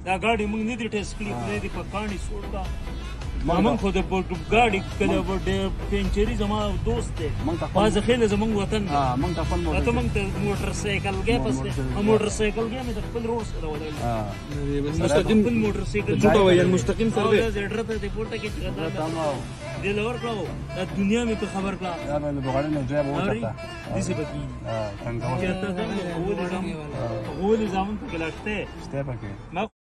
دا ګاډي موږ نه دي ټیسټ کړي خدای دې په کاڼي سوړ کا موږ خو د ګاډي کله د پنچري زما دوست دی فاز خیل زمونږ وطن موږ ته خپل موټر موږ ته موټر سایکل کې پس موټر سایکل کې مې د خپل روډ سره ودرېد مستقیم خپل موټر سایکل جوړه وای مستقیم سره دی زړه ته دې پورته کې دې لور کړو د دنیا مې په خبر کړه دا به د بغاړې نه ځای به وکړه دې څه پکې څنګه چې تاسو غوړې زامن په کلاټه شته پکې